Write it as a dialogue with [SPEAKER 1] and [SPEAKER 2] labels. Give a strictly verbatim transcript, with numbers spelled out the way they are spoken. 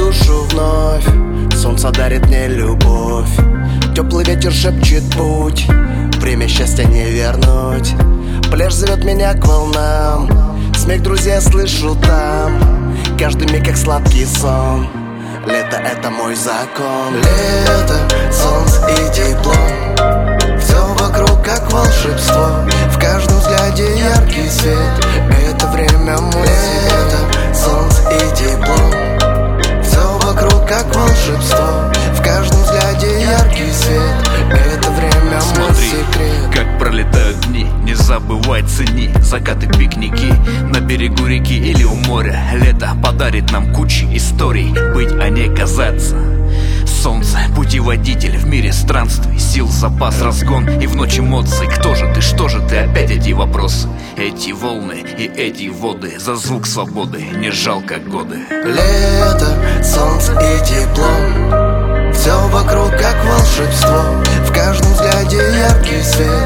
[SPEAKER 1] душу вновь. Солнце дарит мне любовь. Теплый ветер шепчет путь. Время счастья не вернуть. Пляж зовет меня к волнам. Смех друзья слышу там. Каждый миг как сладкий сон. Лето — это мой закон. Лето, солнце и тепло. Все вокруг как волшебство. В каждом взгляде яркий свет. Это время мой. Лето, солнце и тепло. Все вокруг как волшебство. В каждом взгляде яркий свет. Это время мой секрет.
[SPEAKER 2] Как пролетают дни, не забывай, цени закаты, пикники на берегу реки или у моря. Лето подарит нам кучу историй, быть, а не казаться. Солнце, путеводитель в мире странствий, сил, запас, разгон и в ночь эмоций. Кто же ты, что же ты, опять эти вопросы, эти волны и эти воды. За звук свободы не жалко годы.
[SPEAKER 1] Лето, солнце и тепло. Все вокруг как волшебство. В каждом взгляде яркий свет.